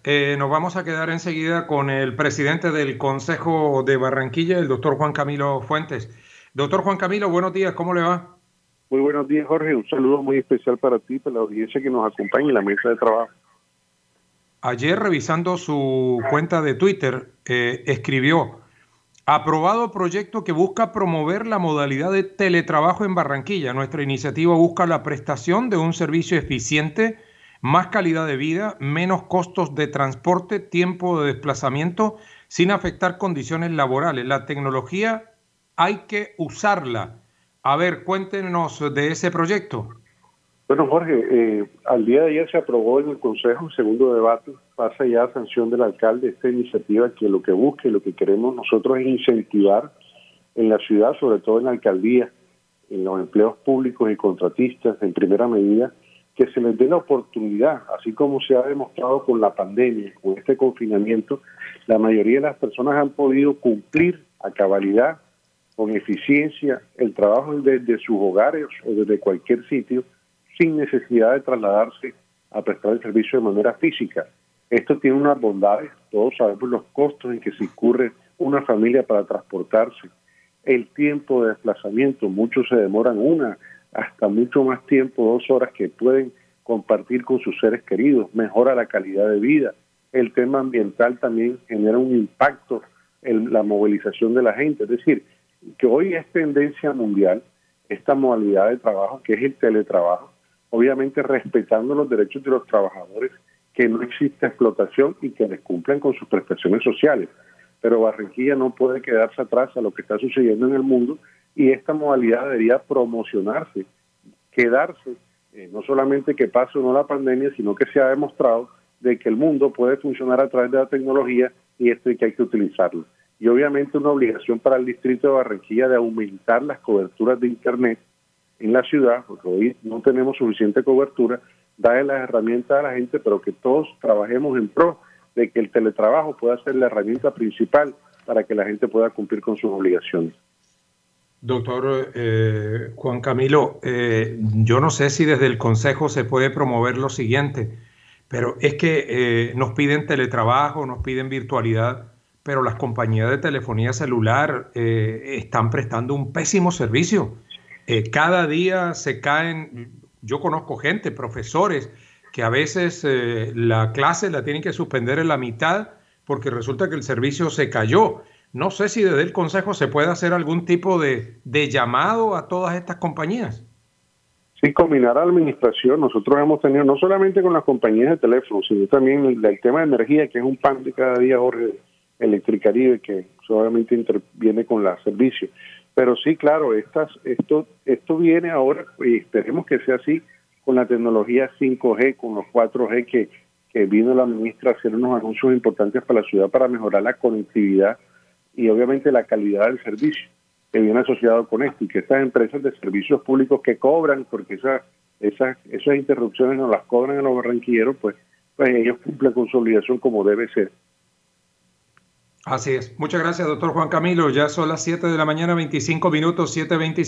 Nos vamos a quedar enseguida con el presidente del Consejo de Barranquilla, el doctor Juan Camilo Fuentes. Doctor Juan Camilo, buenos días, ¿cómo le va? Muy buenos días, Jorge. Un saludo muy especial para ti, para la audiencia que nos acompaña en la mesa de trabajo. Ayer, revisando su cuenta de Twitter, escribió: aprobado proyecto que busca promover la modalidad de teletrabajo en Barranquilla. Nuestra iniciativa busca la prestación de un servicio eficiente, más calidad de vida, menos costos de transporte, tiempo de desplazamiento, sin afectar condiciones laborales. La tecnología hay que usarla. A ver, cuéntenos de ese proyecto. Bueno, Jorge, al día de ayer se aprobó en el Consejo el segundo debate, pasa ya a sanción del alcalde esta iniciativa que lo que busca y lo que queremos nosotros es incentivar en la ciudad, sobre todo en la alcaldía, en los empleos públicos y contratistas, en primera medida, que se les dé la oportunidad, así como se ha demostrado con la pandemia, con este confinamiento, la mayoría de las personas han podido cumplir a cabalidad, con eficiencia, el trabajo desde sus hogares o desde cualquier sitio, sin necesidad de trasladarse a prestar el servicio de manera física. Esto tiene unas bondades, todos sabemos los costos en que se incurre una familia para transportarse, el tiempo de desplazamiento, muchos se demoran hasta mucho más tiempo, 2 horas que pueden compartir con sus seres queridos, mejora la calidad de vida, el tema ambiental también genera un impacto en la movilización de la gente, es decir, que hoy es tendencia mundial esta modalidad de trabajo que es el teletrabajo, obviamente respetando los derechos de los trabajadores, que no exista explotación y que les cumplan con sus prestaciones sociales. Pero Barranquilla no puede quedarse atrás a lo que está sucediendo en el mundo y esta modalidad debería promocionarse, quedarse, no solamente que pase o no la pandemia, sino que se ha demostrado de que el mundo puede funcionar a través de la tecnología y esto hay que utilizarlo. Y obviamente una obligación para el distrito de Barranquilla de aumentar las coberturas de Internet en la ciudad, porque hoy no tenemos suficiente cobertura, darle las herramientas a la gente, pero que todos trabajemos en pro de que el teletrabajo pueda ser la herramienta principal para que la gente pueda cumplir con sus obligaciones. Doctor Juan Camilo, yo no sé si desde el Consejo se puede promover lo siguiente, pero es que nos piden teletrabajo, nos piden virtualidad, pero las compañías de telefonía celular están prestando un pésimo servicio. Cada día se caen, yo conozco gente, profesores, que a veces la clase la tienen que suspender en la mitad porque resulta que el servicio se cayó. No sé si desde el Consejo se puede hacer algún tipo de llamado a todas estas compañías. Sí, combinar a la administración, nosotros hemos tenido, no solamente con las compañías de teléfono, sino también el tema de energía, que es un pan de cada día, Jorge, Electricaribe, que obviamente interviene con los servicios. Pero sí, claro, esto viene ahora, y esperemos que sea así, con la tecnología 5G, con los 4G que vino la ministra a hacer unos anuncios importantes para la ciudad para mejorar la conectividad y obviamente la calidad del servicio que viene asociado con esto, y que estas empresas de servicios públicos que cobran, porque esas interrupciones no las cobran a los barranquilleros, pues ellos cumplen con su obligación como debe ser. Así es. Muchas gracias, doctor Juan Camilo. Ya son las 7 de la mañana, 25 minutos, 7:25.